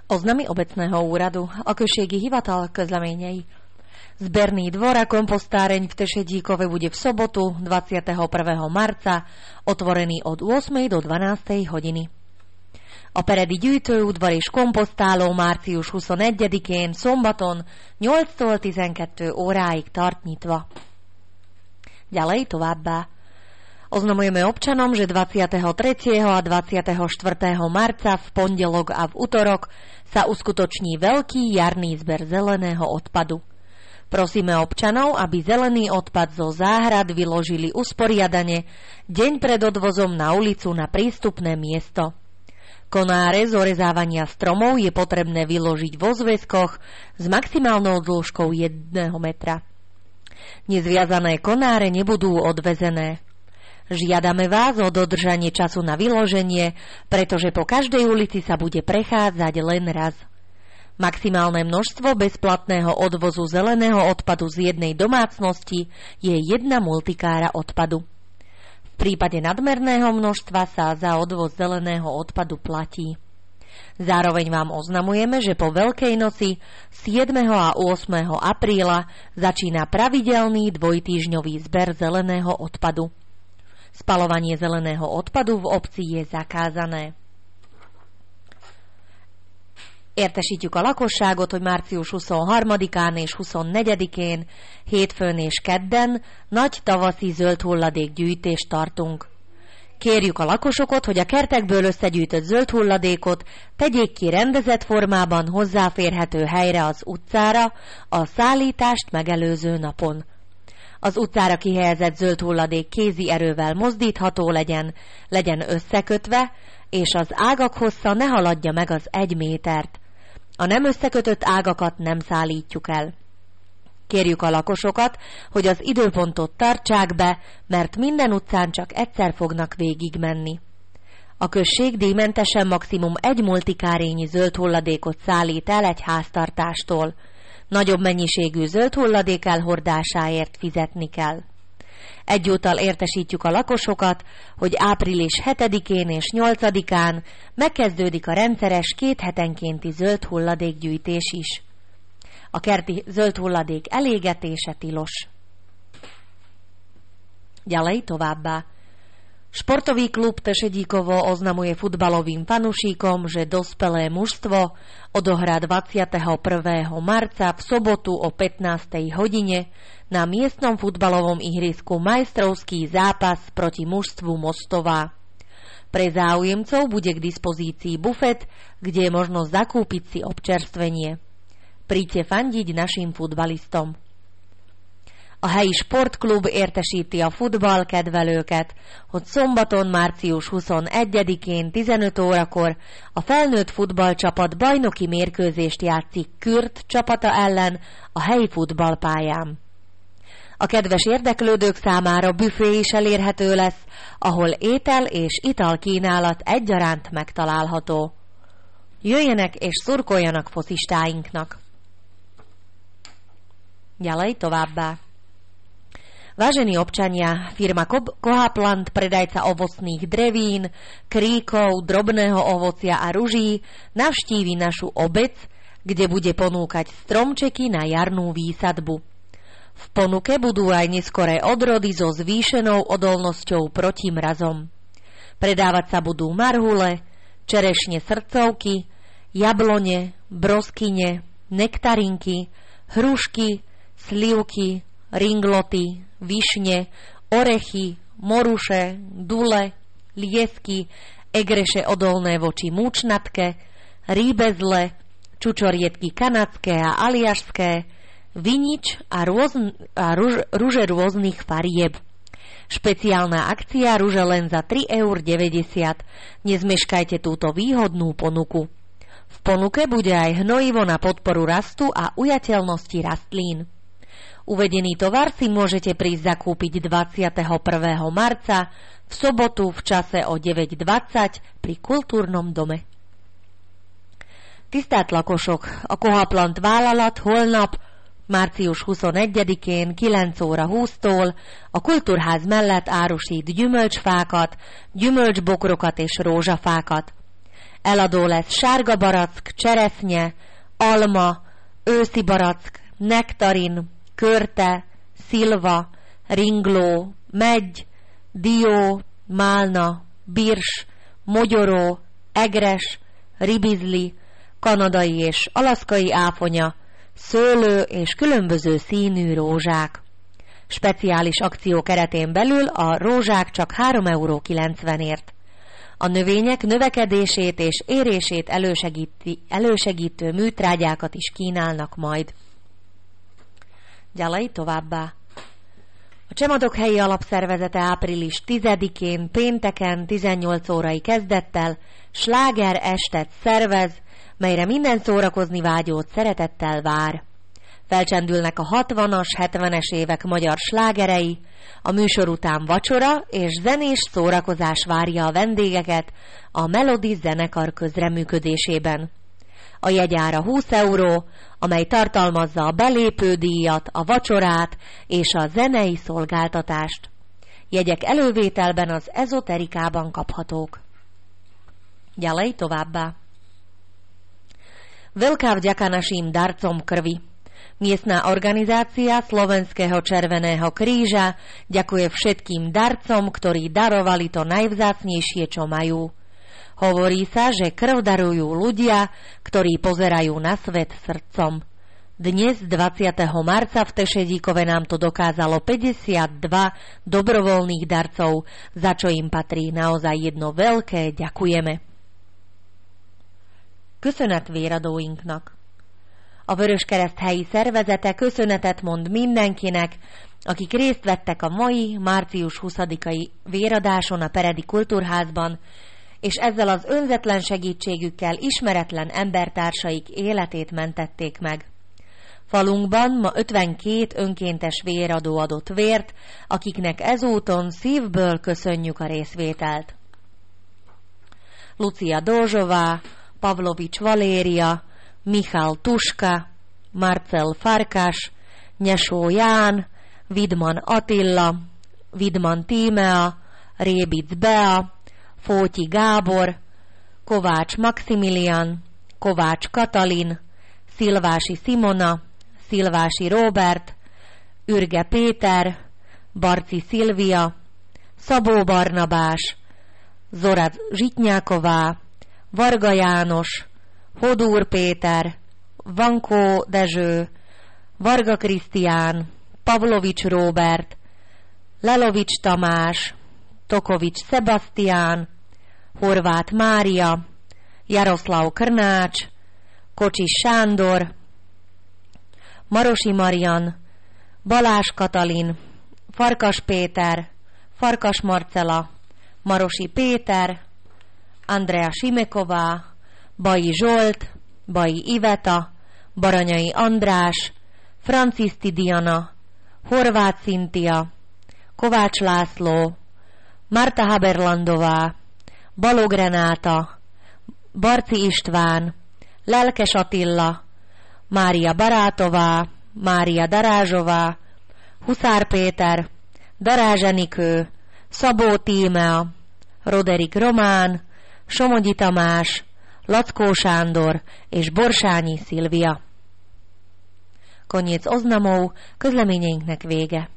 Oznamy obecného úradu, okrsieky hivatal közleményei. Zberný dvor a kompostáreň v Tešedíkove bude v sobotu 21. marca otvorený od 8. do 12. hodiny. A peredi gyűjtőudvar és komposztáló március 21-én szombaton 8-tól 12 óráig tart nyitva. Ďalej továbbá. Oznamujeme občanom, že 23. a 24. marca v pondelok a v utorok sa uskutoční veľký jarný zber zeleného odpadu. Prosíme občanov, aby zelený odpad zo záhrad vyložili usporiadane deň pred odvozom na ulicu na prístupné miesto. Konáre z orezávania stromov je potrebné vyložiť vo zväzkoch s maximálnou dĺžkou 1 metra. Nezviazané konáre nebudú odvezené. Žiadame vás o dodržanie času na vyloženie, pretože po každej ulici sa bude prechádzať len raz. Maximálne množstvo bezplatného odvozu zeleného odpadu z jednej domácnosti je 1 multikára odpadu. V prípade nadmerného množstva sa za odvoz zeleného odpadu platí. Zároveň vám oznamujeme, že po Veľkej noci 7. a 8. apríla začína pravidelný dvojtýždňový zber zeleného odpadu. Spaľovanie zeleného odpadu v obci je zakázané. Értesítjük a lakosságot, hogy március 23-án és 24-én, hétfőn és kedden nagy tavaszi zöld hulladékgyűjtést tartunk. Kérjük a lakosokat, hogy a kertekből összegyűjtött zöld hulladékot tegyék ki rendezett formában hozzáférhető helyre az utcára a szállítást megelőző napon. Az utcára kihelyezett zöld hulladék kézi erővel mozdítható legyen összekötve, és az ágak hossza ne haladja meg az 1 métert. A nem összekötött ágakat nem szállítjuk el. Kérjük a lakosokat, hogy az időpontot tartsák be, mert minden utcán csak egyszer fognak végigmenni. A község díjmentesen maximum 1 multikárényi zöld hulladékot szállít el egy háztartástól. Nagyobb mennyiségű zöld hulladék elhordásáért fizetni kell. Egyúttal értesítjük a lakosokat, hogy április 7-én és 8-án megkezdődik a rendszeres 2 hetenkénti zöld hulladékgyűjtés is. A kerti zöld hulladék elégetése tilos. Ďalej továbbá. Športový klub Tešedíkovo oznamuje futbalovým fanúšikom, že dospelé mužstvo odohrá 21. marca v sobotu o 15. hodine na miestnom futbalovom ihrisku majstrovský zápas proti mužstvu Mostová. Pre záujemcov bude k dispozícii bufet, kde je možnosť zakúpiť si občerstvenie. Príďte fandiť našim futbalistom. A helyi sportklub értesíti a futballkedvelőket, hogy szombaton március 21-én 15 órakor a felnőtt futballcsapat bajnoki mérkőzést játszik Kürt csapata ellen a helyi futballpályán. A kedves érdeklődők számára büfé is elérhető lesz, ahol étel és ital kínálat egyaránt megtalálható. Jöjjenek és szurkoljanak focistáinknak! Ďalej továbbá. Vážení občania, firma Kohaplant, predajca ovocných drevín, kríkov, drobného ovocia a ruží, navštívi našu obec, kde bude ponúkať stromčeky na jarnú výsadbu. V ponuke budú aj neskoré odrody so zvýšenou odolnosťou proti mrazom. Predávať sa budú marhule, čerešne srdcovky, jablone, broskyne, nektarinky, hrušky, slivky, ringloty, višne, orechy, moruše, dule, liesky, egreše odolné voči múčnatke, rýbezle, čučoriedky kanadské a aliašské, vinič a ruže rôznych farieb. Špeciálna akcia ruže len za 3,90 €. Nezmeškajte túto výhodnú ponuku. V ponuke bude aj hnojivo na podporu rastu a ujateľnosti rastlín. Uvedený tovar si môžete prísť zakúpiť 21. marca v sobotu v čase o 9:20 pri Kultúrnom dome. Tisztelt lakosok, a Kohaplant vállalat holnap, március 21-én 9 óra 20-tól a Kultúrház mellett árusít gyümölcsfákat, gyümölcsbokrokat és rózsafákat. Eladó lesz sárga barack, cseresznye, alma, őszi barack, nektarin, körte, szilva, ringló, megy, dió, málna, birs, mogyoró, egres, ribizli, kanadai és alaszkai áfonya, szőlő és különböző színű rózsák. Speciális akció keretén belül a rózsák csak 3,90 €. A növények növekedését és érését elősegítő műtrágyákat is kínálnak majd. Gyalai továbbá. A Csemadok helyi alapszervezete április 10-én pénteken 18 órai kezdettel sláger estet szervez, melyre minden szórakozni vágyót szeretettel vár. Felcsendülnek a 60-as, 70-es évek magyar slágerei, a műsor után vacsora és zenés szórakozás várja a vendégeket a Melody zenekar közreműködésében. A jegyára 20 €, amely tartalmazza a belépődíjat, a vacsorát és a zenei szolgáltatást. Jegyek elővételben az Ezoterikában kaphatók. Ďalej továbbá. Veľká vďaka našim darcom krvi. Miestna organizácia Slovenského Červeného kríža ďakuje všetkým darcom, ktorí darovali to najvzácnejšie, čo majú. Hovorí sa, že krv darujú ľudia, ktorí pozerajú na svet srdcom. Dnes, 20. marca, v Tešedíkove nám to dokázalo 52 dobrovoľných darcov, za čo im patrí naozaj jedno veľké ďakujeme. Köszönet véradóinknak. A Vöröskereszt helyi szervezete köszönetet mond mindenkinek, akik részt vettek a mai, március 20-ai véradáson a Peredi Kultúrházban, és ezzel az önzetlen segítségükkel ismeretlen embertársaik életét mentették meg. Falunkban ma 52 önkéntes véradó adott vért, akiknek ezúton szívből köszönjük a részvételt. Lucia Dózsová, Pavlovics Valéria, Michal Tuska, Marcel Farkas, Nyesó Ján, Vidman Attila, Vidman Tímea, Rébic Bea, Fótyi Gábor, Kovács Maximilian, Kovács Katalin, Szilvási Simona, Szilvási Róbert, Ürge Péter, Barci Szilvia, Szabó Barnabás, Zora Zsitnyáková, Varga János, Hodúr Péter, Vankó Dezső, Varga Krisztián, Pavlovics Róbert, Lelovics Tamás, Tokovics Szebasztián, Horváth Mária, Jaroszláv Krnács, Kocsis Sándor, Marosi Marian, Balázs Katalin, Farkas Péter, Farkas Marcela, Marosi Péter, Andrea Simeková, Bai Zsolt, Bai Iveta, Baranyai András, Franciszti Diana, Horváth Szintia, Kovács László, Marta Haberlandová, Balog Renáta, Barci István, Lelkes Attila, Mária Barátová, Mária Darázsová, Huszár Péter, Darázs Enikő, Szabó Tímea, Roderik Román, Somogyi Tamás, Lackó Sándor és Borsányi Szilvia. Koniec oznamov, közleményeinknek vége.